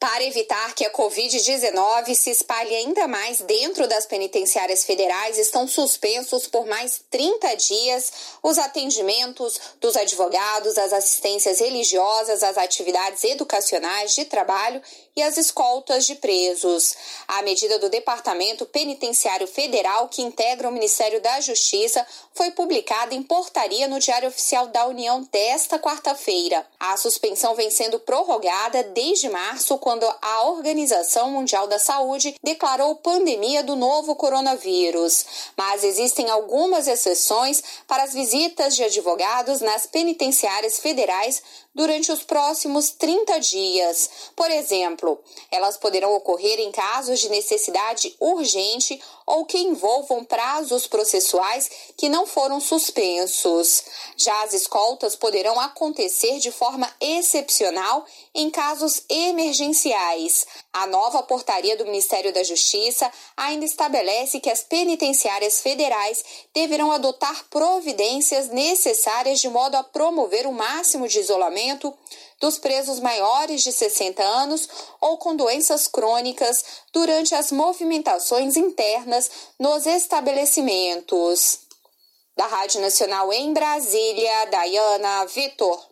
Para evitar que a Covid-19 se espalhe ainda mais dentro das penitenciárias federais, estão suspensos por mais 30 dias os atendimentos dos advogados, as assistências religiosas, as atividades educacionais de trabalho e as escoltas de presos. A medida do Departamento Penitenciário Federal, que integra o Ministério da Justiça, foi publicada em portaria no Diário Oficial da União desta quarta-feira. A suspensão vem sendo prorrogada desde março, quando a Organização Mundial da Saúde declarou pandemia do novo coronavírus. Mas existem algumas exceções para as visitas de advogados nas penitenciárias federais durante os próximos 30 dias. Por exemplo, elas poderão ocorrer em casos de necessidade urgente ou que envolvam prazos processuais que não foram suspensos. Já as escoltas poderão acontecer de forma excepcional em casos emergenciais. A nova portaria do Ministério da Justiça ainda estabelece que as penitenciárias federais deverão adotar providências necessárias de modo a promover o máximo de isolamento dos presos maiores de 60 anos ou com doenças crônicas durante as movimentações internas nos estabelecimentos. Da Rádio Nacional em Brasília, Dayana Vitor.